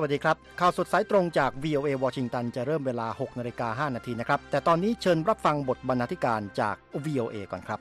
วัสดีครับข่าวสดสายตรงจาก VOA วอชิงตันจะเริ่มเวลา 6:05 น.นะครับแต่ตอนนี้เชิญรับฟังบทบรรณาธิการจาก VOA ก่อนครับ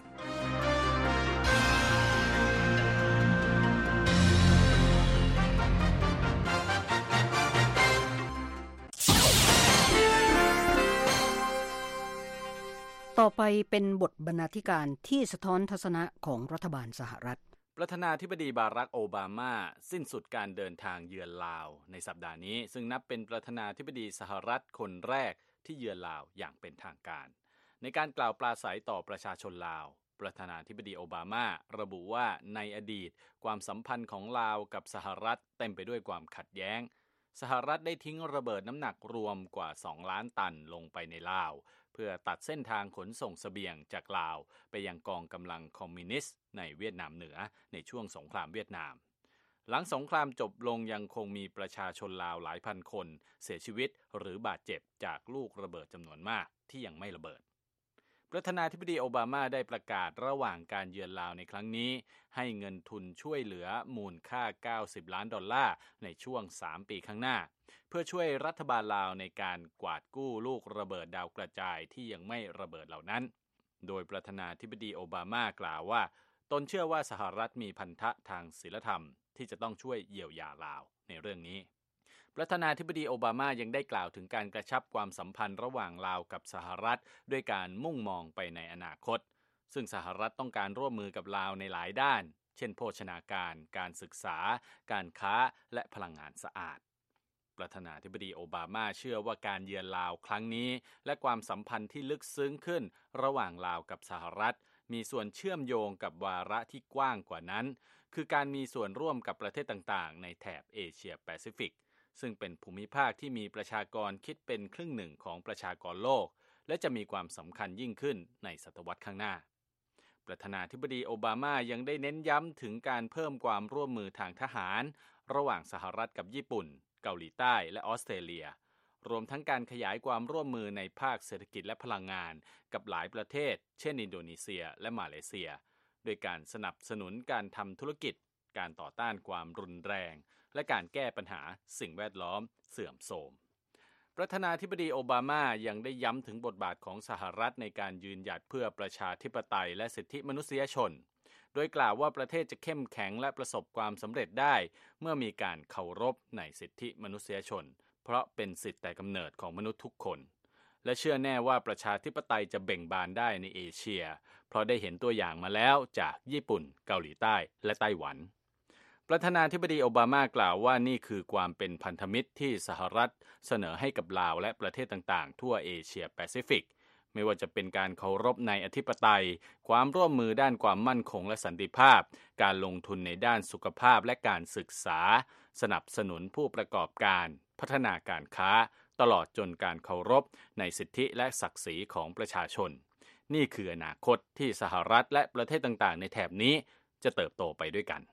ต่อไปเป็นบทบรรณาธิการที่สะท้อนทัศนะของรัฐบาลสหรัฐประธานาธิบดีบารักโอบามาสิ้นสุดการเดินทางเยือนลาวในสัปดาห์นี้ซึ่งนับเป็นประธานาธิบดีสหรัฐคนแรกที่เยือนลาวอย่างเป็นทางการในการกล่าวปราศรัยต่อประชาชนลาวประธานาธิบดีโอบามาระบุว่าในอดีตความสัมพันธ์ของลาวกับสหรัฐเต็มไปด้วยความขัดแย้งสหรัฐได้ทิ้งระเบิดน้ำหนักรวมกว่า2 ล้านตันลงไปในลาวเพื่อตัดเส้นทางขนส่งเสบียงจากลาวไปยังกองกำลังคอมมิวนิสต์ในเวียดนามเหนือในช่วงสงครามเวียดนามหลังสงครามจบลงยังคงมีประชาชนลาวหลายพันคนเสียชีวิตหรือบาดเจ็บจากลูกระเบิดจำนวนมากที่ยังไม่ระเบิดประธานาธิบดีโอบามาได้ประกาศระหว่างการเยือนลาวในครั้งนี้ให้เงินทุนช่วยเหลือมูลค่า$90 ล้านในช่วง3 ปีข้างหน้าเพื่อช่วยรัฐบาลลาวในการกวาดกู้ลูกระเบิดดาวกระจายที่ยังไม่ระเบิดเหล่านั้นโดยประธานาธิบดีโอบามากล่าวว่าตนเชื่อว่าสหรัฐมีพันธะทางศีลธรรมที่จะต้องช่วยเยียวยาลาวในเรื่องนี้ประธานาธิบดีโอบามายังได้กล่าวถึงการกระชับความสัมพันธ์ระหว่างลาวกับสหรัฐด้วยการมุ่งมองไปในอนาคตซึ่งสหรัฐต้องการร่วมมือกับลาวในหลายด้านเช่นโภชนาการการศึกษาการค้าและพลังงานสะอาดประธานาธิบดีโอบามาเชื่อว่าการเยือนลาวครั้งนี้และความสัมพันธ์ที่ลึกซึ้งขึ้นระหว่างลาวกับสหรัฐมีส่วนเชื่อมโยงกับวาระที่กว้างกว่านั้นคือการมีส่วนร่วมกับประเทศต่างๆในแถบเอเชียแปซิฟิกซึ่งเป็นภูมิภาคที่มีประชากรคิดเป็นครึ่งหนึ่งของประชากรโลกและจะมีความสำคัญยิ่งขึ้นในศตวรรษข้างหน้าประธานาธิบดีโอบามายังได้เน้นย้ำถึงการเพิ่มความร่วมมือทางทหารระหว่างสหรัฐกับญี่ปุ่นเกาหลีใต้และออสเตรเลียรวมทั้งการขยายความร่วมมือในภาคเศรษฐกิจและพลังงานกับหลายประเทศเช่นอินโดนีเซียและมาเลเซียโดยการสนับสนุนการทำธุรกิจการต่อต้านความรุนแรงและการแก้ปัญหาสิ่งแวดล้อมเสื่อมโทรมประธานาธิบดีโอบามายังได้ย้ำถึงบทบาทของสหรัฐในการยืนหยัดเพื่อประชาธิปไตยและสิทธิมนุษยชนโดยกล่าวว่าประเทศจะเข้มแข็งและประสบความสำเร็จได้เมื่อมีการเคารพในสิทธิมนุษยชนเพราะเป็นสิทธิแต่กำเนิดของมนุษย์ทุกคนและเชื่อแน่ว่าประชาธิปไตยจะเบ่งบานได้ในเอเชียเพราะได้เห็นตัวอย่างมาแล้วจากญี่ปุ่นเกาหลีใต้และไต้หวันประธานาธิบดีโอบามากล่าวว่านี่คือความเป็นพันธมิตรที่สหรัฐเสนอให้กับลาวและประเทศต่างๆทั่วเอเชียแปซิฟิกไม่ว่าจะเป็นการเคารพในอธิปไตยความร่วมมือด้านความมั่นคงและสันติภาพการลงทุนในด้านสุขภาพและการศึกษาสนับสนุนผู้ประกอบการพัฒนาการค้าตลอดจนการเคารพในสิทธิและศักดิ์ศรีของประชาชนนี่คืออนาคตที่สหรัฐและประเทศต่างๆในแถบนี้จะเติบโตไปด้วยกัน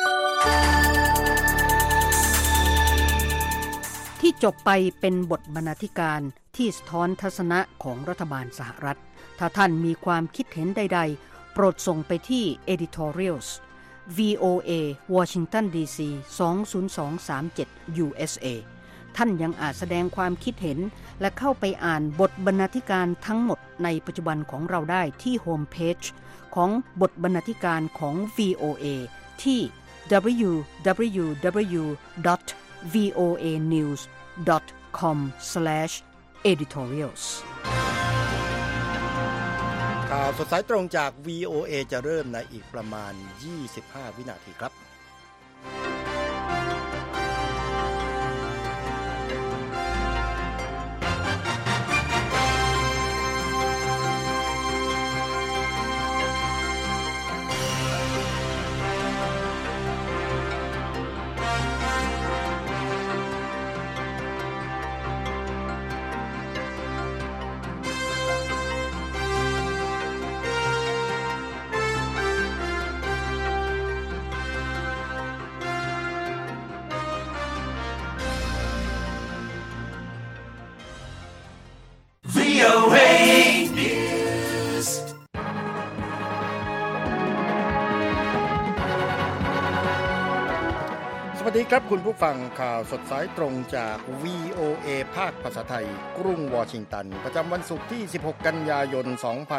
ที่จบไปเป็นบทบรรณาธิการที่สะท้อนทัศนะของรัฐบาลสหรัฐถ้าท่านมีความคิดเห็นใดๆโปรดส่งไปที่ editorials VOA Washington DC 20237 USA ท่านยังอาจแสดงความคิดเห็นและเข้าไปอ่านบทบรรณาธิการทั้งหมดในปัจจุบันของเราได้ที่โฮมเพจของบทบรรณาธิการของ VOA ที่ www.voanews.com/editorials ข่าวสดสายตรงจาก VOA จะเริ่มในอีกประมาณ25 วินาทีครับดีครับคุณผู้ฟังข่าวสดสายตรงจาก VOA ภาคภาษาไทยกรุงวอชิงตันประจำวันศุกร์ที่16กันยายน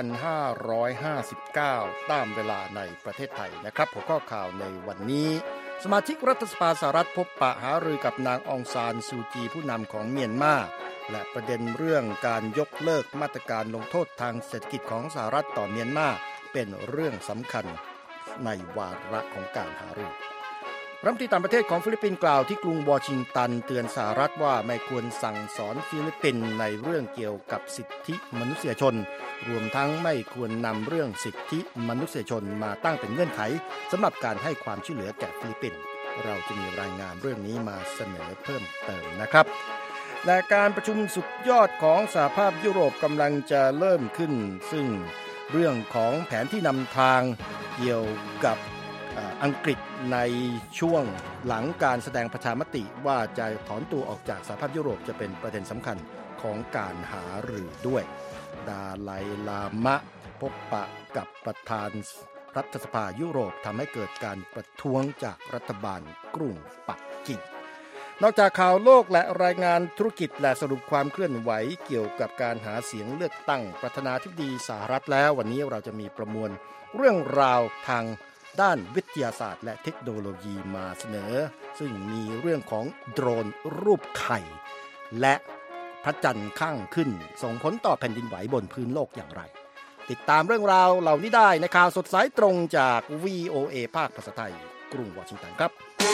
2559ตามเวลาในประเทศไทยนะครับหัวข้อข่าวในวันนี้สมาชิกรัฐสภาสหรัฐพบปะหารือกับนางองซานซูจีผู้นำของเมียนมาและประเด็นเรื่องการยกเลิกมาตรการลงโทษทางเศรษฐกิจของสหรัฐต่อเมียนมาเป็นเรื่องสำคัญในวาระของการหารือรัฐมนตรีต่างประเทศของฟิลิปปินส์กล่าวที่กรุงวอชิงตันเตือนสหรัฐว่าไม่ควรสั่งสอนฟิลิปปินส์ในเรื่องเกี่ยวกับสิทธิมนุษยชนรวมทั้งไม่ควรนำเรื่องสิทธิมนุษยชนมาตั้งเป็นเงื่อนไขสำหรับการให้ความช่วยเหลือแก่ฟิลิปปินส์เราจะมีรายงานเรื่องนี้มาเสนอเพิ่มเติมนะครับและการประชุมสุดยอดของสหภาพยุโรปกำลังจะเริ่มขึ้นซึ่งเรื่องของแผนที่นำทางเกี่ยวกับอังกฤษในช่วงหลังการแสดงประชามติว่าจะถอนตัวออกจากสหภาพยุโรปจะเป็นประเด็นสำคัญของการหารือด้วยดาไลลามะพบปะกับประธานรัฐสภายุโรปทำให้เกิดการประท้วงจากรัฐบาลกรุงปักกิ่งนอกจากข่าวโลกและรายงานธุรกิจและสรุปความเคลื่อนไหวเกี่ยวกับการหาเสียงเลือกตั้งประธานาธิบดีสหรัฐแล้ววันนี้เราจะมีประมวลเรื่องราวทางด้านวิทยาศาสตร์และเทคโนโลยีมาเสนอซึ่งมีเรื่องของโดรนรูปไข่และพระจันทร์ข้างขึ้นส่งผลต่อแผ่นดินไหวบนพื้นโลกอย่างไรติดตามเรื่องราวเหล่านี้ได้ในข่าวสดสายตรงจาก VOA ภาคภาษาไทยกรุงวอชิงตันครับ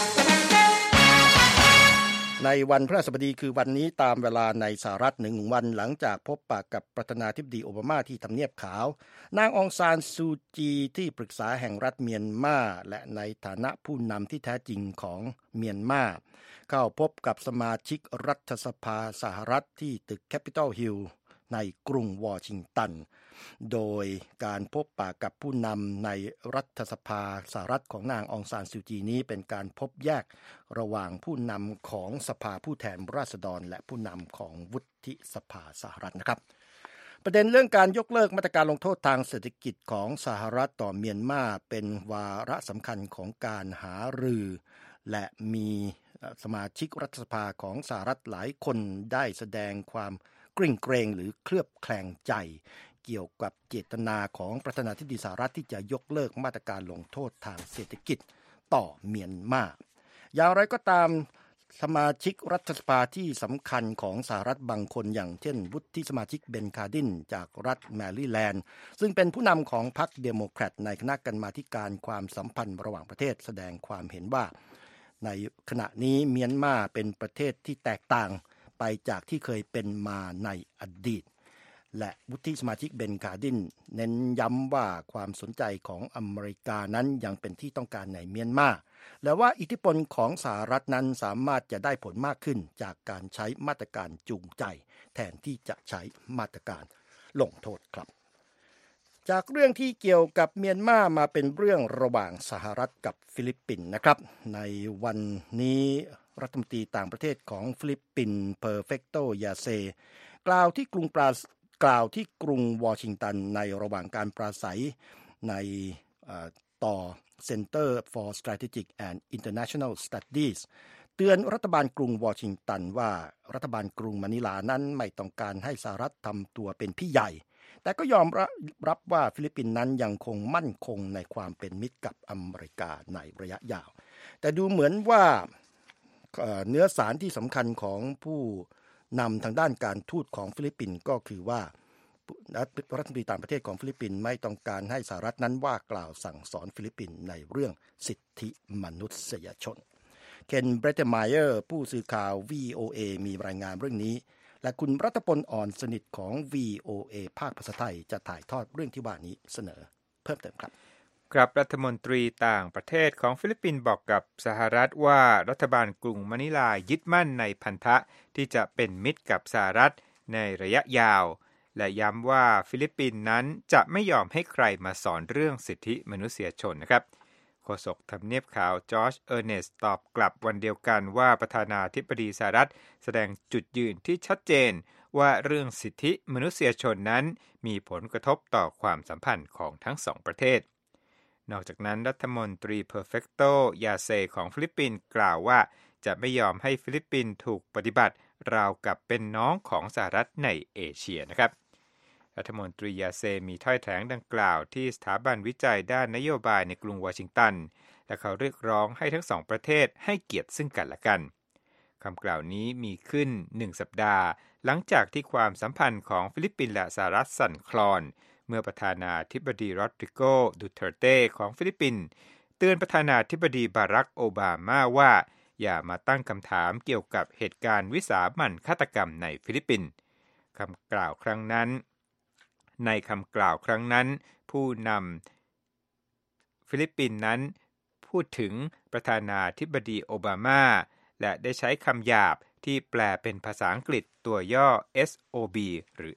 ในวันพฤหัสบดีคือวันนี้ตามเวลาในสหรัฐ1วันหลังจากพบปะกับประธานาธิบดีโอบามาที่ทำเนียบขาวนางองซานซูจีที่ปรึกษาแห่งรัฐเมียนมาและในฐานะผู้นำที่แท้จริงของเมียนมาเข้าพบกับสมาชิกรัฐสภาสหรัฐที่ตึก Capitol Hill ในกรุงวอชิงตันโดยการพบปะกับผู้นำในรัฐสภาสหรัฐของนางองซานซูจีนี้เป็นการพบแยกระหว่างผู้นำของสภาผู้แทนราษฎรและผู้นำของวุฒิสภาสหรัฐนะครับประเด็นเรื่องการยกเลิกมาตรการลงโทษทางเศรษฐกิจของสหรัฐต่อเมียนมาเป็นวาระสำคัญของการหารือและมีสมาชิกรัฐสภาของสหรัฐหลายคนได้แสดงความกริ่งเกรงหรือเคลือบแคลงใจเกี่ยวกับเจตนาของประธานาธิบดีสหรัฐที่จะยกเลิกมาตรการลงโทษทางเศรษฐกิจต่อเมียนมาอย่างไรก็ตามสมาชิกรัฐสภาที่สำคัญของสหรัฐบางคนอย่างเช่นวุฒิสมาชิกเบนคาร์ดินจากรัฐแมริแลนด์ซึ่งเป็นผู้นำของพรรคเดโมแครตในคณะกรรมาธิการความสัมพันธ์ระหว่างประเทศแสดงความเห็นว่าในขณะนี้เมียนมาเป็นประเทศที่แตกต่างไปจากที่เคยเป็นมาในอดีตและวุฒิสมาชิกเบนคาร์ดินเน้นย้ำว่าความสนใจของอเมริกานั้นยังเป็นที่ต้องการในเมียนมาและว่าอิทธิพลของสหรัฐนั้นสามารถจะได้ผลมากขึ้นจากการใช้มาตรการจูงใจแทนที่จะใช้มาตรการลงโทษครับจากเรื่องที่เกี่ยวกับเมียนมามาเป็นเรื่องระหว่างสหรัฐกับฟิลิปปินส์นะครับในวันนี้รัฐมนตรีต่างประเทศของฟิลิปปินส์เพอร์เฟกโตยาเซกล่าวที่กรุงวอชิงตันในระหว่างการปราศัยในต่อ Center for Strategic and International Studies เตือนรัฐบาลกรุงวอชิงตันว่ารัฐบาลกรุงมะนิลานั้นไม่ต้องการให้สหรัฐทำตัวเป็นพี่ใหญ่แต่ก็ยอมรับว่าฟิลิปปินส์นั้นยังคงมั่นคงในความเป็นมิตรกับอเมริกาในระยะยาวแต่ดูเหมือนว่าเนื้อสารที่สำคัญของผู้นำทางด้านการทูตของฟิลิปปินส์ก็คือว่ารัฐมนตรีต่างประเทศของฟิลิปปินส์ไม่ต้องการให้สหรัฐนั้นว่ากล่าวสั่งสอนฟิลิปปินส์ในเรื่องสิทธิมนุษยชนเคนเบรเทไมเออร์ผู้สื่อข่าว VOA มีรายงานเรื่องนี้และคุณรัตพลอ่อนสนิทของ VOA ภาคภาษาไทยจะถ่ายทอดเรื่องที่ว่านี้เสนอเพิ่มเติมครับกับรัฐมนตรีต่างประเทศของฟิลิปปินส์บอกกับสหรัฐว่ารัฐบาลกรุงมะนิลายึดมั่นในพันธะที่จะเป็นมิตรกับสหรัฐในระยะยาวและย้ำว่าฟิลิปปินส์นั้นจะไม่ยอมให้ใครมาสอนเรื่องสิทธิมนุษยชนนะครับโฆษกทำเนียบขาวจอร์จเออร์เนสตอบกลับวันเดียวกันว่าประธานาธิบดีสหรัฐแสดงจุดยืนที่ชัดเจนว่าเรื่องสิทธิมนุษยชนนั้นมีผลกระทบต่อความสัมพันธ์ของทั้งสองประเทศนอกจากนั้นรัฐมนตรีเพอร์เฟกโตยาเซของฟิลิปปินส์กล่าวว่าจะไม่ยอมให้ฟิลิปปินส์ถูกปฏิบัติราวกับเป็นน้องของสหรัฐในเอเชียนะครับรัฐมนตรียาเซมีถ้อยแถลงดังกล่าวที่สถาบันวิจัยด้านนโยบายในกรุงวอชิงตันและเขาเรียกร้องให้ทั้งสองประเทศให้เกียรติซึ่งกันและกันคำกล่าวนี้มีขึ้น1สัปดาห์หลังจากที่ความสัมพันธ์ของฟิลิปปินส์และสหรัฐสั่นคลอนเมื่อประธานาธิบดีโรดริโก ดูเตอร์เต้ของฟิลิปปินส์เตือนประธานาธิบดีบารักโอบามาว่าอย่ามาตั้งคำถามเกี่ยวกับเหตุการณ์วิสามัญฆาตกรรมในฟิลิปปินส์ในคำกล่าวครั้งนั้นผู้นำฟิลิปปินส์นั้นพูดถึงประธานาธิบดีโอบามาและได้ใช้คำหยาบที่แปลเป็นภาษาอังกฤษตัวย่อ SOB หรือ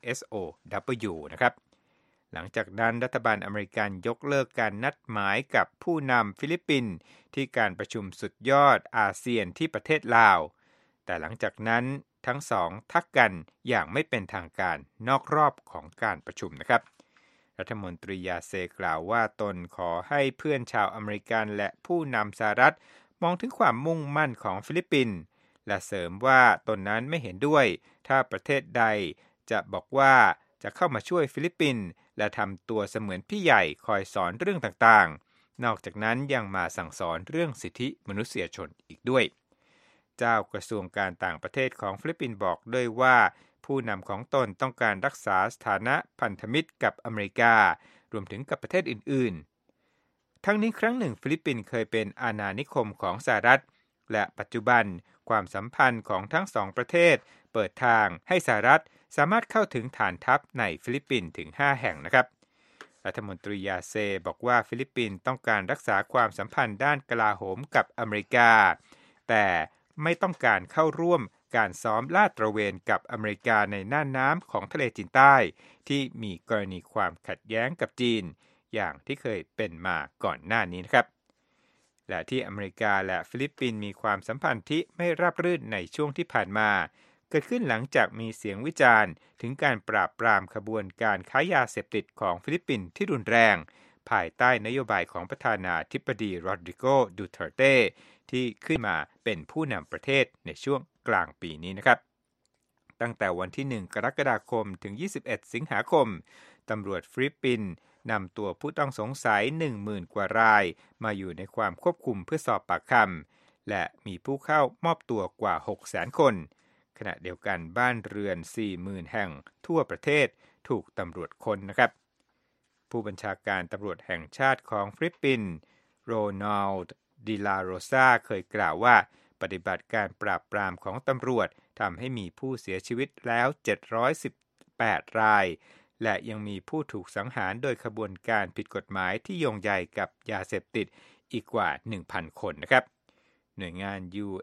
SOW นะครับหลังจากนั้นรัฐบาลอเมริกันยกเลิกการนัดหมายกับผู้นำฟิลิปปินส์ที่การประชุมสุดยอดอาเซียนที่ประเทศลาวแต่หลังจากนั้นทั้งสองทักกันอย่างไม่เป็นทางการนอกรอบของการประชุมนะครับรัฐมนตรียาเซกล่าวว่าตนขอให้เพื่อนชาวอเมริกันและผู้นำสหรัฐมองถึงความมุ่งมั่นของฟิลิปปินส์และเสริมว่าตนนั้นไม่เห็นด้วยถ้าประเทศใดจะบอกว่าจะเข้ามาช่วยฟิลิปปินส์และทำตัวเสมือนพี่ใหญ่คอยสอนเรื่องต่างๆนอกจากนั้นยังมาสั่งสอนเรื่องสิทธิมนุษยชนอีกด้วยเจ้ากระทรวงการต่างประเทศของฟิลิปปินส์บอกด้วยว่าผู้นำของตนต้องการรักษาสถานะพันธมิตรกับอเมริการวมถึงกับประเทศอื่นๆทั้งนี้ครั้งหนึ่งฟิลิปปินส์เคยเป็นอาณานิคมของสหรัฐและปัจจุบันความสัมพันธ์ของทั้งสองประเทศเปิดทางให้สหรัฐสามารถเข้าถึงฐานทัพในฟิลิปปินส์ถึง5แห่งนะครับรัฐมนตรียาเซบอกว่าฟิลิปปินส์ต้องการรักษาความสัมพันธ์ด้านกลาโหมกับอเมริกาแต่ไม่ต้องการเข้าร่วมการซ้อมลาดตระเวนกับอเมริกาในน่านน้ำของทะเลจีนใต้ที่มีกรณีความขัดแย้งกับจีนอย่างที่เคยเป็นมาก่อนหน้านี้นะครับและที่อเมริกาและฟิลิปปินส์มีความสัมพันธ์ที่ไม่ราบรื่นในช่วงที่ผ่านมาเกิดขึ้นหลังจากมีเสียงวิจารณ์ถึงการปราบปรามขบวนการค้ายาเสพติดของฟิลิปปินส์ที่รุนแรงภายใต้นโยบายของประธานาธิบดีโรดริโก ดูเตอร์เต้ที่ขึ้นมาเป็นผู้นำประเทศในช่วงกลางปีนี้นะครับตั้งแต่วันที่1กรกฎาคมถึง21สิงหาคมตำรวจฟิลิปปินส์นำตัวผู้ต้องสงสัย 10,000 กว่ารายมาอยู่ในความควบคุมเพื่อสอบปากคำและมีผู้เข้ามอบตัวกว่า 600,000 คนขณะเดียวกันบ้านเรือน 40,000 แห่งทั่วประเทศถูกตำรวจค้นนะครับผู้บัญชาการตำรวจแห่งชาติของฟิลิปปินส์โรนัลด์ดิลาโรซาเคยกล่าวว่าปฏิบัติการปราบปรามของตำรวจทำให้มีผู้เสียชีวิตแล้ว718รายและยังมีผู้ถูกสังหารโดยขบวนการผิดกฎหมายที่โยงใยกับยาเสพติดอีกกว่า 1,000 คนนะครับหน่วยงาน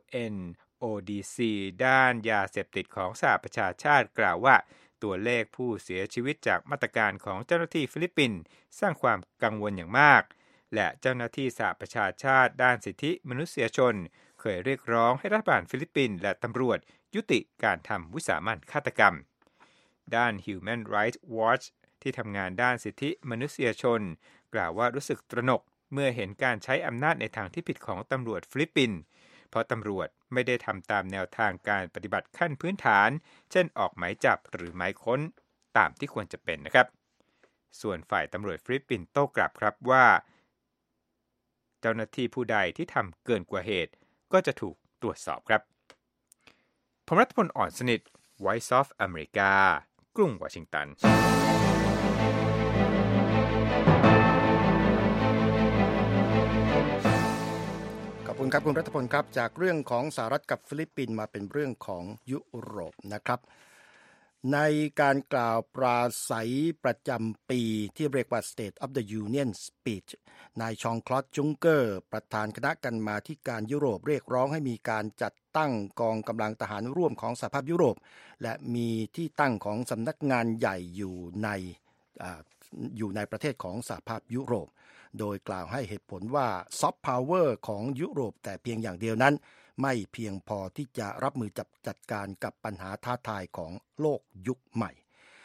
UNODC ด้านยาเสพติดของสหประชาชาติกล่าวว่าตัวเลขผู้เสียชีวิตจากมาตรการของเจ้าหน้าที่ฟิลิปปินส์สร้างความกังวลอย่างมากและเจ้าหน้าที่สหประชาชาติด้านสิทธิมนุษยชนเคยเรียกร้องให้รัฐบาลฟิลิปปินส์และตำรวจยุติการทำวิสามัญฆาตกรรมด้าน Human Rights Watch ที่ทำงานด้านสิทธิมนุษยชนกล่าวว่ารู้สึกตระหนกเมื่อเห็นการใช้อำนาจในทางที่ผิดของตำรวจฟิลิปปินส์เพราะตำรวจไม่ได้ทำตามแนวทางการปฏิบัติขั้นพื้นฐานเช่นออกหมายจับหรือหมายค้นตามที่ควรจะเป็นนะครับส่วนฝ่ายตำรวจฟิลิปปินส์โต้กลับครับว่าเจ้าหน้าที่ผู้ใดที่ทำเกินกว่าเหตุก็จะถูกตรวจสอบครับผมรัฐพล อ่อนสนิท Voice of America กรุงวอชิงตันขอบคุณครับคุณรัฐพลครับจากเรื่องของสหรัฐกับฟิลิปปินส์มาเป็นเรื่องของยุโรปนะครับในการกล่าวปราศัยประจำปีที่เรียกว่า State of the Union Speech นายชองคลอดจุงเกอร์ประธานคณะกรรมาธิการยุโรปเรียกร้องให้มีการจัดตั้งกองกำลังทหารร่วมของสหภาพยุโรปและมีที่ตั้งของสำนักงานใหญ่อยู่ในประเทศของสหภาพยุโรปโดยกล่าวให้เหตุผลว่าซอฟต์พาวเวอร์ของยุโรปแต่เพียงอย่างเดียวนั้นไม่เพียงพอที่จะรับมือจัดการกับปัญหาท้าทายของโลกยุคใหม่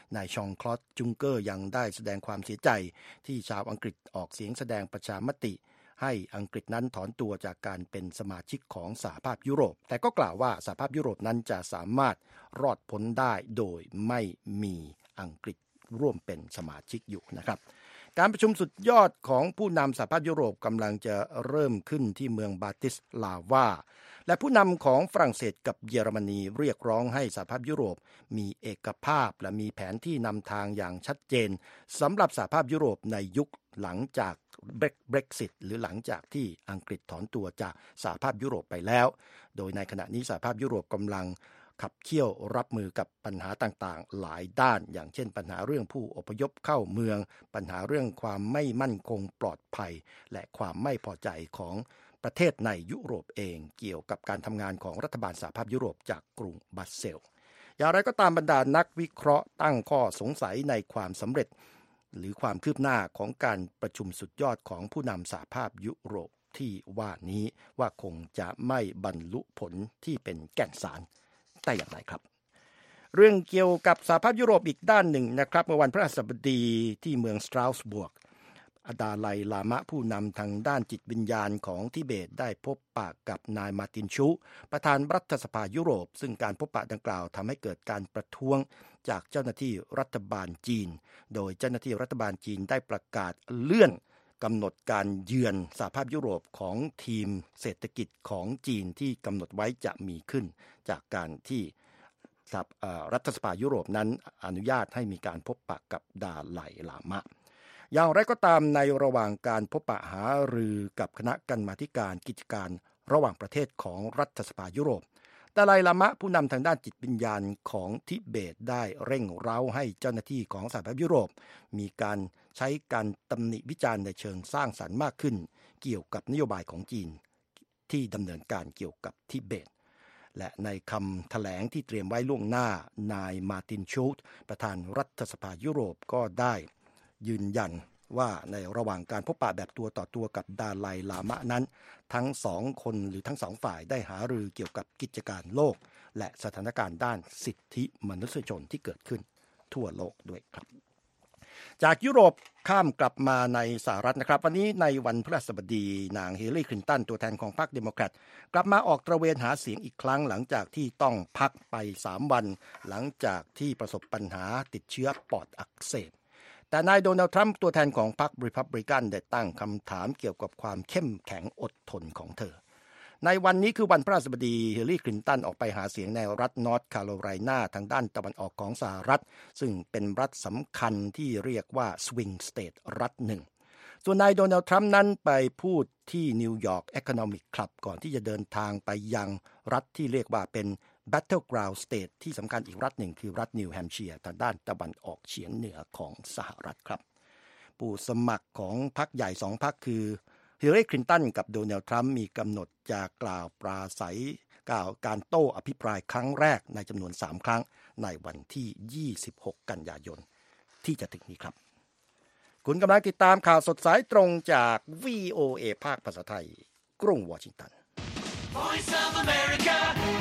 นายชองคลอดจุงเกอร์ยังได้แสดงความเสียใจที่ชาวอังกฤษออกเสียงแสดงประชามติให้อังกฤษนั้นถอนตัวจากการเป็นสมาชิกของสหภาพยุโรปแต่ก็กล่าวว่าสหภาพยุโรปนั้นจะสามารถรอดพ้นได้โดยไม่มีอังกฤษร่วมเป็นสมาชิกอยู่นะครับการประชุมสุดยอดของผู้นำสหภาพยุโรปกำลังจะเริ่มขึ้นที่เมืองบาติสลาวาและผู้นำของฝรั่งเศสกับเยอรมนีเรียกร้องให้สหภาพยุโรปมีเอกภาพและมีแผนที่นำทางอย่างชัดเจนสำหรับสหภาพยุโรปในยุคหลังจากBrexit หรือหลังจากที่อังกฤษถอนตัวจากสหภาพยุโรปไปแล้วโดยในขณะนี้สหภาพยุโรปกำลังขับเคี่ยวรับมือกับปัญหาต่างๆหลายด้านอย่างเช่นปัญหาเรื่องผู้อพยพเข้าเมืองปัญหาเรื่องความไม่มั่นคงปลอดภัยและความไม่พอใจของประเทศในยุโรปเองเกี่ยวกับการทำงานของรัฐบาลสหภาพยุโรปจากกรุงบรัสเซลส์อย่างไรก็ตามบรรดานักวิเคราะห์ตั้งข้อสงสัยในความสำเร็จหรือความคืบหน้าของการประชุมสุดยอดของผู้นำสหภาพยุโรปที่ว่านี้ว่าคงจะไม่บรรลุผลที่เป็นแก่นสารแต่อย่างไรครับเรื่องเกี่ยวกับสหภาพยุโรปอีกด้านหนึ่งนะครับเมื่อวันพฤหัสบดีที่เมืองสตราสบวร์กดาไลลามะผู้นำทางด้านจิตวิญญาณของทิเบตได้พบปะกับนายมาร์ตินชูประธานรัฐสภายุโรปซึ่งการพบปะดังกล่าวทำให้เกิดการประท้วงจากเจ้าหน้าที่รัฐบาลจีนโดยเจ้าหน้าที่รัฐบาลจีนได้ประกาศเลื่อนกำหนดการเยือนสหภาพยุโรปของทีมเศรษฐกิจของจีนที่กำหนดไว้จะมีขึ้นจากการที่รัฐสภายุโรปนั้นอนุญาตให้มีการพบปะกับดาไลลามะอย่างไรก็ตามในระหว่างการพบปะหารือกับคณะกรรมาธิการกิจการระหว่างประเทศของรัฐสภายุโรปดาไลลามะผู้นำทางด้านจิตวิญญาณของทิเบตได้เร่งเร้าให้เจ้าหน้าที่ของสหภาพยุโรปมีการใช้การตำหนิวิจารณ์ในเชิงสร้างสรรค์มากขึ้นเกี่ยวกับนโยบายของจีนที่ดำเนินการเกี่ยวกับทิเบตและในคำแถลงที่เตรียมไว้ล่วงหน้านายมาร์ตินชูตประธานรัฐสภายุโรปก็ได้ยืนยันว่าในระหว่างการพบปะแบบตัวต่อตัวกับดาไลลามะนั้นทั้งสองคนหรือทั้งสองฝ่ายได้หารือเกี่ยวกับกิจการโลกและสถานการณ์ด้านสิทธิมนุษยชนที่เกิดขึ้นทั่วโลกด้วยครับจากยุโรปข้ามกลับมาในสหรัฐนะครับวันนี้ในวันพฤหัสบดีนางฮิลลารีคลินตันตัวแทนของพรรคเดโมแครตกลับมาออกตระเวนหาเสียงอีกครั้งหลังจากที่ต้องพักไป3วันหลังจากที่ประสบปัญหาติดเชื้อปอดอักเสบแต่นายโดนัลด์ทรัมป์ตัวแทนของพรรครีพับลิกันได้ตั้งคำถามเกี่ยวกับความเข้มแข็งอดทนของเธอในวันนี้คือวันพฤหัสบดีฮิลลารีคลินตันออกไปหาเสียงในรัฐนอร์ทแคโรไลนาทางด้านตะวันออกของสหรัฐซึ่งเป็นรัฐสำคัญที่เรียกว่าสวิงสเตทรัฐหนึ่งส่วนนายโดนัลด์ทรัมป์นั้นไปพูดที่นิวยอร์ก Economic Club ก่อนที่จะเดินทางไปยังรัฐที่เรียกว่าเป็น Battleground State ที่สำคัญอีกรัฐหนึ่งคือรัฐนิวแฮมป์เชียร์ทางด้านตะวันออกเฉียงเหนือของสหรัฐครับผู้สมัครของพรรคใหญ่2พรรคคือฮิลลารีคลินตันกับโดนัลด์ทรัมป์มีกำหนดจะกล่าวปราศัยกล่าวการโต้อภิปรายครั้งแรกในจำนวน3ครั้งในวันที่26กันยายนที่จะถึงนี้ครับคุณกำลังติดตามข่าวสดสายตรงจาก VOA ภาคภาษาไทยกรุงวอชิงตัน Voice of America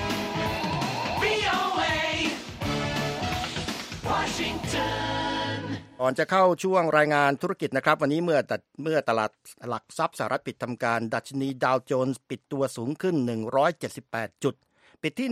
VOA Washington ก่อนจะเข้าช่วงรายงานธุรกิจนะครับวันนี้เมื่อตลาดหลักทรัพย์สหรัฐปิดทำการดัชนีดาวโจนส์ปิดตัวสูงขึ้น178จุดปิดที่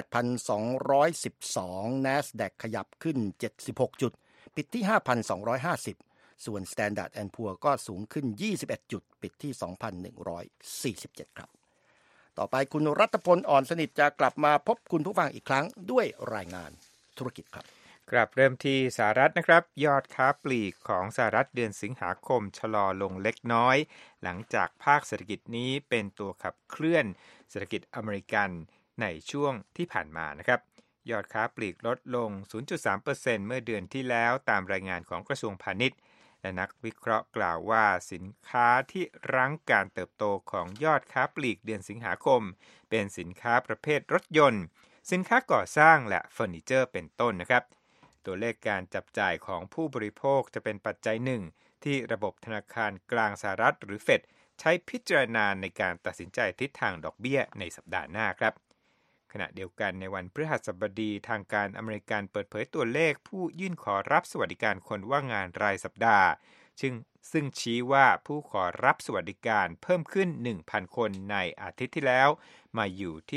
18,212 NASDAQ ขยับขึ้น76จุดปิดที่ 5,250 ส่วน Standard & Poor's ก็สูงขึ้น21จุดปิดที่ 2,147 ครับต่อไปคุณรัตพลอ่อนสนิทจะกลับมาพบคุณผู้ฟังอีกครั้งด้วยรายงานธุรกิจครับกลับเริ่มที่สหรัฐนะครับยอดค้าปลีกของสหรัฐเดือนสิงหาคมชะลอลงเล็กน้อยหลังจากภาคเศรษฐกิจนี้เป็นตัวขับเคลื่อนเศรษฐกิจอเมริกันในช่วงที่ผ่านมานะครับยอดค้าปลีกลดลง 0.3% เมื่อเดือนที่แล้วตามรายงานของกระทรวงพาณิชย์และนักวิเคราะห์กล่าวว่าสินค้าที่รั้งการเติบโตของยอดค้าปลีกเดือนสิงหาคมเป็นสินค้าประเภทรถยนต์สินค้าก่อสร้างและเฟอร์นิเจอร์เป็นต้นนะครับตัวเลขการจับจ่ายของผู้บริโภคจะเป็นปัจจัยหนึ่งที่ระบบธนาคารกลางสหรัฐหรือเฟดใช้พิจารณาในการตัดสินใจทิศทางดอกเบี้ยในสัปดาห์หน้าครับขณะเดียวกันในวันพฤหัสบดีทางการอเมริกันเปิดเผยตัวเลขผู้ยื่นขอรับสวัสดิการคนว่างงานรายสัปดาห์ซึ่งชี้ว่าผู้ขอรับสวัสดิการเพิ่มขึ้น 1,000 คนในอาทิตย์ที่แล้วมาอยู่ที่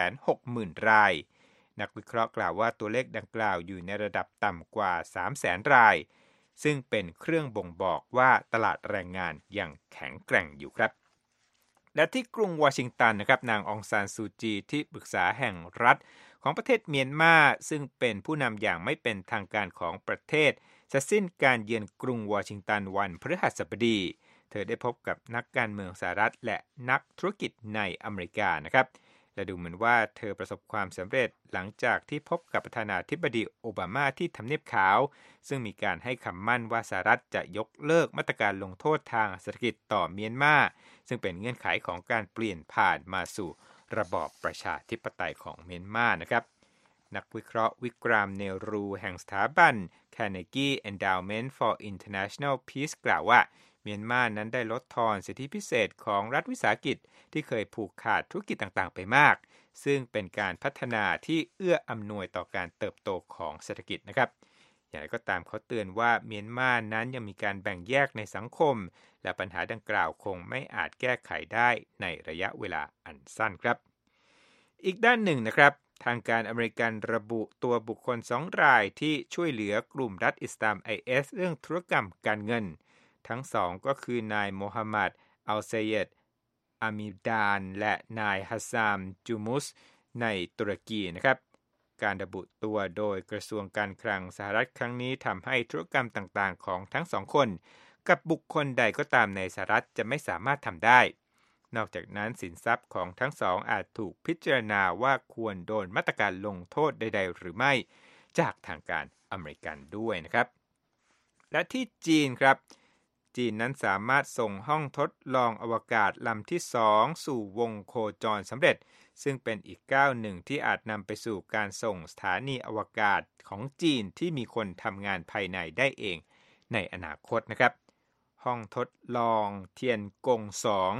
260,000 รายนักวิเคราะห์กล่าวว่าตัวเลขดังกล่าวอยู่ในระดับต่ำกว่า 300,000 รายซึ่งเป็นเครื่องบ่งบอกว่าตลาดแรงงานยังแข็งแกร่งอยู่ครับและที่กรุงวอชิงตันนะครับนางองซานซูจีที่ปรึกษาแห่งรัฐของประเทศเมียนมาซึ่งเป็นผู้นำอย่างไม่เป็นทางการของประเทศจะสิ้นการเยือนกรุงวอชิงตันวันพฤหัสบดีเธอได้พบกับนักการเมืองสหรัฐและนักธุรกิจในอเมริกานะครับและดูเหมือนว่าเธอประสบความสำเร็จหลังจากที่พบกับประธานาธิบดีโอบามาที่ทำเนียบขาวซึ่งมีการให้คำมั่นว่าสหรัฐจะยกเลิกมาตรการลงโทษทางเศรษฐกิจต่อเมียนมาซึ่งเป็นเงื่อนไขของการเปลี่ยนผ่านมาสู่ระบอบประชาธิปไตยของเมียนมานะครับนักวิเคราะห์วิกรามเนรูแห่งสถาบัน Carnegie Endowment for International Peace กล่าวว่าเมียนมานั้นได้ลดทอนสิทธิพิเศษของรัฐวิสาหกิจที่เคยผูกขาดธุรกิจต่างๆไปมากซึ่งเป็นการพัฒนาที่เอื้ออำนวยต่อการเติบโตของเศรษฐกิจนะครับอย่างไรก็ตามเขาเตือนว่าเมียนมานั้นยังมีการแบ่งแยกในสังคมและปัญหาดังกล่าวคงไม่อาจแก้ไขได้ในระยะเวลาอันสั้นครับอีกด้านหนึ่งนะครับทางการอเมริกันระบุตัวบุคคล2รายที่ช่วยเหลือกลุ่มรัฐอิสลาม IS เรื่องธุรกรรมการเงินทั้งสองก็คือนายโมฮัมหมัดอัลเซเยดอามิดานและนายฮัสซามจูมุสในตุรกีนะครับการระบุตัวโดยกระทรวงการคลังสหรัฐครั้งนี้ทำให้ธุรกรรมต่างๆของทั้งสองคนกับบุคคลใดก็ตามในสหรัฐจะไม่สามารถทำได้นอกจากนั้นสินทรัพย์ของทั้งสองอาจถูกพิจารณาว่าควรโดนมาตรการลงโทษใดๆหรือไม่จากทางการอเมริกันด้วยนะครับและที่จีนครับจีนนั้นสามารถส่งห้องทดลองอวกาศลำที่2สู่วงโคจรสำเร็จซึ่งเป็นอีกก้าวหนึ่งที่อาจนำไปสู่การส่งสถานีอวกาศของจีนที่มีคนทำงานภายในได้เองในอนาคตนะครับห้องทดลองเทียนกง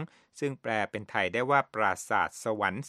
2ซึ่งแปลเป็นไทยได้ว่าปราสาทสวรรค์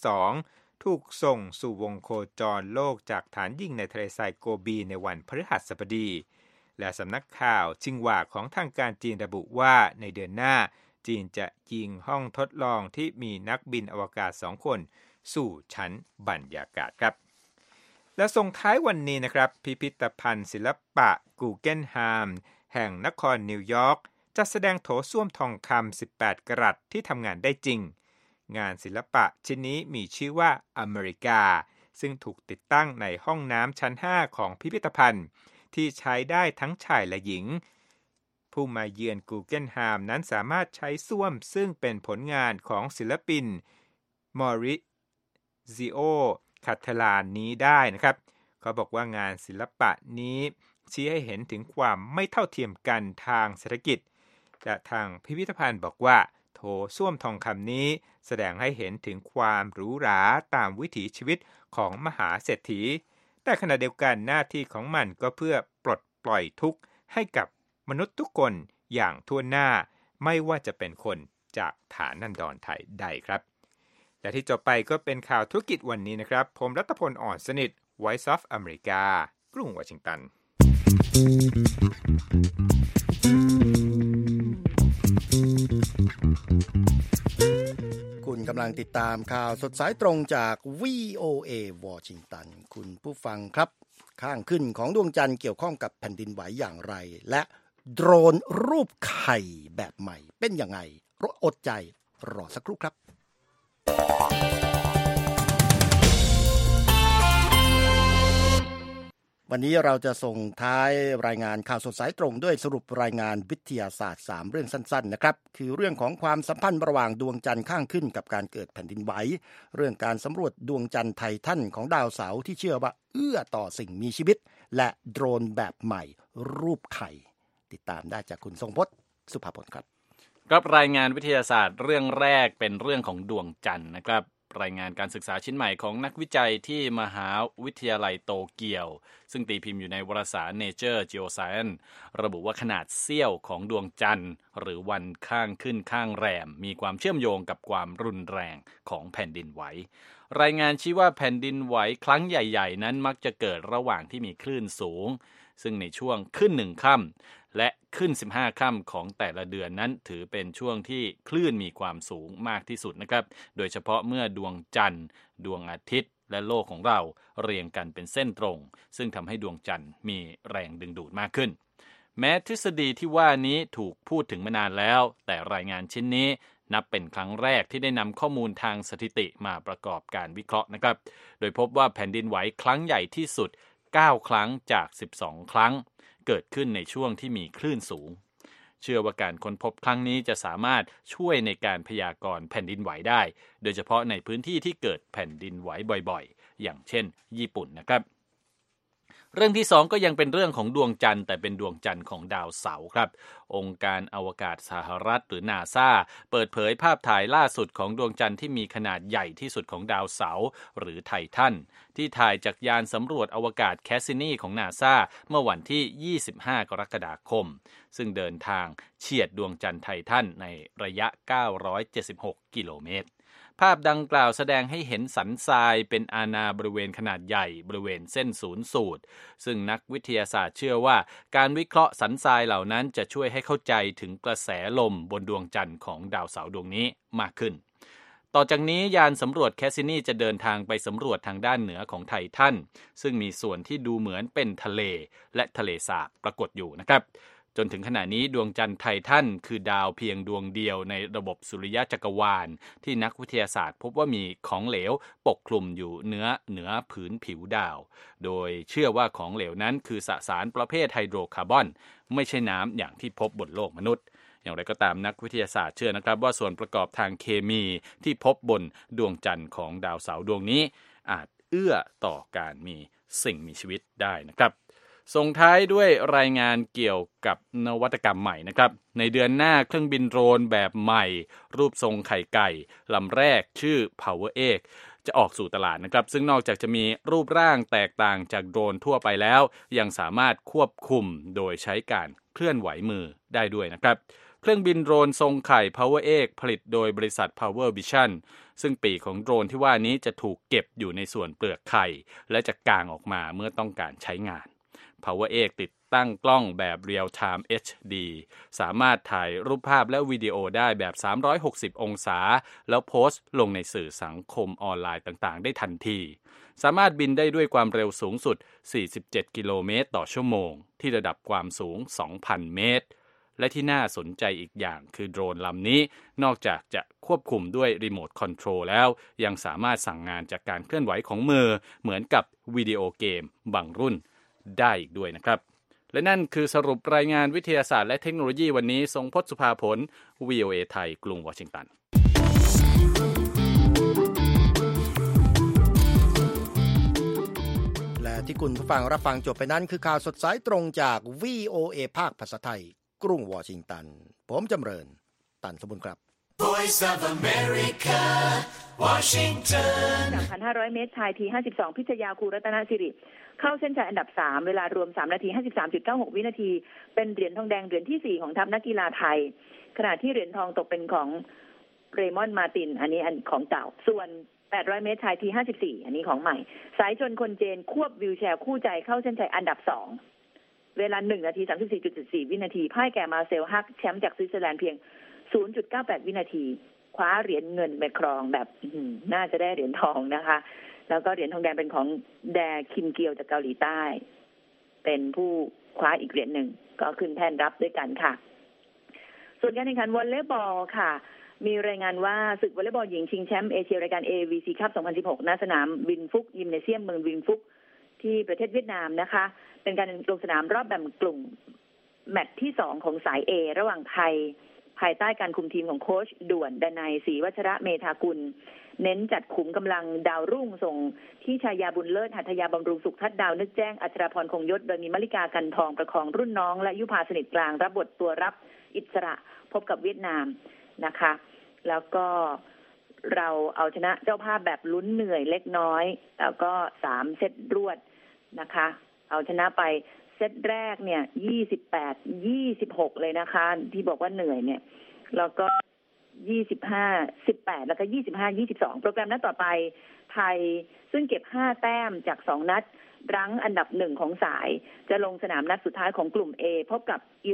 2ถูกส่งสู่วงโคจรโลกจากฐานยิงในทะเลทรายโกบีในวันพฤหัสบดีและสำนักข่าวชิงหวาของทางการจีนระบุว่าในเดือนหน้าจีนจะยิงห้องทดลองที่มีนักบินอวกาศ2คนสู่ชั้นบรรยากาศครับและส่งท้ายวันนี้นะครับพิพิธภัณฑ์ศิลปะกูเกนไฮม์แห่งนครนิวยอร์กจัดแสดงโถส้วมทองคำ18กะรัตที่ทำงานได้จริงงานศิลปะชิ้นนี้มีชื่อว่าอเมริกาซึ่งถูกติดตั้งในห้องน้ำชั้น5ของพิพิธภัณฑ์ที่ใช้ได้ทั้งชายและหญิงผู้มาเยือนกูเกนไฮม์นั้นสามารถใช้ส้วมซึ่งเป็นผลงานของศิลปินมอริซิโอคาเทลานนี้ได้นะครับเขาบอกว่างานศิลปะนี้ชี้ให้เห็นถึงความไม่เท่าเทียมกันทางเศรษฐกิจและทางพิพิธภัณฑ์บอกว่าโถส้วมทองคำนี้แสดงให้เห็นถึงความหรูหราตามวิถีชีวิตของมหาเศรษฐีแต่ขณะเดียวกันหน้าที่ของมันก็เพื่อปลดปล่อยทุกข์ให้กับมนุษย์ทุกคนอย่างทั่วหน้าไม่ว่าจะเป็นคนจากฐานันดรไทยใดครับและที่จบไปก็เป็นข่าวธุรกิจวันนี้นะครับผมรัตพล อ่อนสนิท Voice of America กรุงวอชิงตันคุณกำลังติดตามข่าวสดสายตรงจาก VOA วอชิงตันคุณผู้ฟังครับข้างขึ้นของดวงจันทร์เกี่ยวข้องกับแผ่นดินไหวอย่างไรและโดรนรูปไข่แบบใหม่เป็นยังไงอดใจรอสักครู่ครับวันนี้เราจะส่งท้ายรายงานข่าวสดสายตรงด้วยสรุปรายงานวิทยาศาสตร์3เรื่องสั้นๆนะครับคือเรื่องของความสัมพันธ์ระหว่างดวงจันทร์ข้างขึ้นกับการเกิดแผ่นดินไหวเรื่องการสำรวจดวงจันทร์ไททันของดาวเสาร์ที่เชื่อว่าเอื้อต่อสิ่งมีชีวิตและโดรนแบบใหม่รูปไข่ติดตามได้จากคุณทรงพจน์สุภาพลครับครับรายงานวิทยาศาสตร์เรื่องแรกเป็นเรื่องของดวงจันทร์นะครับรายงานการศึกษาชิ้นใหม่ของนักวิจัยที่มหาวิทยาลัยโตเกียวซึ่งตีพิมพ์อยู่ในวารสาร Nature Geoscience ระบุว่าขนาดเสี้ยวของดวงจันทร์หรือวันข้างขึ้นข้างแรมมีความเชื่อมโยงกับความรุนแรงของแผ่นดินไหวรายงานชี้ว่าแผ่นดินไหวครั้งใหญ่ๆนั้นมักจะเกิดระหว่างที่มีคลื่นสูงซึ่งในช่วงขึ้น1ค่ำและขึ้น15ค่ำของแต่ละเดือนนั้นถือเป็นช่วงที่คลื่นมีความสูงมากที่สุดนะครับโดยเฉพาะเมื่อดวงจันทร์ดวงอาทิตย์และโลกของเราเรียงกันเป็นเส้นตรงซึ่งทำให้ดวงจันทร์มีแรงดึงดูดมากขึ้นแม้ทฤษฎีที่ว่านี้ถูกพูดถึงมานานแล้วแต่รายงานชิ้นนี้นับเป็นครั้งแรกที่ได้นำข้อมูลทางสถิติมาประกอบการวิเคราะห์นะครับโดยพบว่าแผ่นดินไหวครั้งใหญ่ที่สุด9ครั้งจาก12ครั้งเกิดขึ้นในช่วงที่มีคลื่นสูงเชื่อว่าการค้นพบครั้งนี้จะสามารถช่วยในการพยากรณ์แผ่นดินไหวได้โดยเฉพาะในพื้นที่ที่เกิดแผ่นดินไหวบ่อยๆอย่างเช่นญี่ปุ่นนะครับเรื่องที่2ก็ยังเป็นเรื่องของดวงจันทร์แต่เป็นดวงจันทร์ของดาวเสาร์ครับองค์การอวกาศสหรัฐหรือ NASA เปิดเผยภาพถ่ายล่าสุดของดวงจันทร์ที่มีขนาดใหญ่ที่สุดของดาวเสาร์หรือไททันที่ถ่ายจากยานสำรวจอวกาศแคสซินีของ NASA เมื่อวันที่25กรกฎาคมซึ่งเดินทางเฉียดดวงจันทร์ไททันในระยะ976กิโลเมตรภาพดังกล่าวแสดงให้เห็นสันทรายเป็นอาณาบริเวณขนาดใหญ่บริเวณเส้นศูนย์สูตรซึ่งนักวิทยาศาสตร์เชื่อว่าการวิเคราะห์สันทรายเหล่านั้นจะช่วยให้เข้าใจถึงกระแสลมบนดวงจันทร์ของดาวเสาร์ดวงนี้มากขึ้นต่อจากนี้ยานสำรวจแคสซินีจะเดินทางไปสำรวจทางด้านเหนือของไททันซึ่งมีส่วนที่ดูเหมือนเป็นทะเลและทะเลสาบปรากฏอยู่นะครับจนถึงขณะนี้ดวงจันทร์ไททันคือดาวเพียงดวงเดียวในระบบสุริยะจักรวาลที่นักวิทยาศาสตร์พบว่ามีของเหลวปกคลุมอยู่เหนือผืนผิวดาวโดยเชื่อว่าของเหลวนั้นคือสสารประเภทไฮโดรคาร์บอนไม่ใช่น้ำอย่างที่พบบนโลกมนุษย์อย่างไรก็ตามนักวิทยาศาสตร์เชื่อนะครับว่าส่วนประกอบทางเคมีที่พบบนดวงจันทร์ของดาวเสาร์ดวงนี้อาจเอื้อต่อการมีสิ่งมีชีวิตได้นะครับส่งท้ายด้วยรายงานเกี่ยวกับนวัตกรรมใหม่นะครับในเดือนหน้าเครื่องบินโดรนแบบใหม่รูปทรงไข่ไก่ลำแรกชื่อ Power Egg จะออกสู่ตลาดนะครับซึ่งนอกจากจะมีรูปร่างแตกต่างจากโดรนทั่วไปแล้วยังสามารถควบคุมโดยใช้การเคลื่อนไหวมือได้ด้วยนะครับเครื่องบินโดรนทรงไข่ Power Egg ผลิตโดยบริษัท Power Vision ซึ่งปีกของโดรนที่ว่านี้จะถูกเก็บอยู่ในส่วนเปลือกไข่และจะกางออกมาเมื่อต้องการใช้งานPower Egg ติดตั้งกล้องแบบ Real Time HD สามารถถ่ายรูปภาพและวิดีโอได้แบบ360องศาแล้วโพสต์ลงในสื่อสังคมออนไลน์ต่างๆได้ทันทีสามารถบินได้ด้วยความเร็วสูงสุด47กิโลเมตรต่อชั่วโมงที่ระดับความสูง 2,000 เมตรและที่น่าสนใจอีกอย่างคือโดรนลำนี้นอกจากจะควบคุมด้วยรีโมทคอนโทรลแล้วยังสามารถสั่งงานจากการเคลื่อนไหวของมือเหมือนกับวิดีโอเกมบางรุ่นได้อีกด้วยนะครับและนั่นคือสรุปรายงานวิทยาศาสตร์และเทคโนโลยีวันนี้ทรงพจน์สุภาผล VOA ไทยกรุงวอชิงตันและที่คุณผู้ฟังรับฟังจบไปนั้นคือข่าวสดสายตรงจาก VOA ภาคภาษาไทยกรุงวอชิงตันผมจำเริญตันสมบูรณ์ครับ Voice of America, Washington. 3,500 เมตรชายที52พิชยาคูรัตนสิริเข้าเส้นชัยอันดับ3เวลารวม3นาที 53.96 วินาทีเป็นเหรียญทองแดงเหรียญที่4ของทัพนักกีฬาไทยขณะที่เหรียญทองตกเป็นของเรมอนมาตินอันนี้ของเก่าส่วน800 เมตรชายที54อันนี้ของใหม่สายชนคนเจนควบวิวแชร์คู่ใจเข้าเส้นชัยอันดับ2เวลา1นาที 34.4 วินาทีพ่ายแก่มาเซลฮักแชมป์จากสวิตเซอร์แลนด์เพียง 0.98 วินาทีคว้าเหรียญเงินไปครองแบบน่าจะได้เหรียญทองนะคะแล้วก็เหรียญทองแดงเป็นของแดคิมเกียวจากเกาหลีใต้เป็นผู้คว้าอีกเหรียญหนึ่งก็ขึ้นแท่นรับด้วยกันค่ะส่วนการแข่งขันวอลเลย์บอลค่ะมีรายงานว่าศึกวอลเลย์บอลหญิงชิงแชมป์เอเชียรายการ AVC Cup 2016 ณ สนามวินฟุกยิมเนเซียมเมืองวินฟุกที่ประเทศเวียดนามนะคะเป็นการลงสนามรอบแบ่งกลุ่มแมตช์ที่2ของสาย A ระหว่างไทยภายใต้การคุมทีมของโค้ชด่วนดนัยศรีวัชระเมธากุลเน้นจัดขุมกำลังดาวรุ่งส่งที่ชายาบุญเลิศหัตถยาบำรุงสุขทัศน์ดาวนึกแจ้งอัชราพรคงยศโดยมีมลิกากันทองประคองรุ่นน้องและยุพาสนิทกลางรับบทตัวรับอิสระพบกับเวียดนามนะคะแล้วก็เราเอาชนะเจ้าภาพแบบลุ้นเหนื่อยเล็กน้อยแล้วก็3เซตรวดนะคะเอาชนะไปเซตแรกเนี่ย28-26เลยนะคะที่บอกว่าเหนื่อยเนี่ยแล้วก็25-18แล้วก็25-22โปรแกรมนัดต่อไปไทยซึ่งเก็บ5แต้มจาก2นัดรั้งอันดับ1ของสายจะลงสนามนัดสุดท้ายของกลุ่ม A พบกับ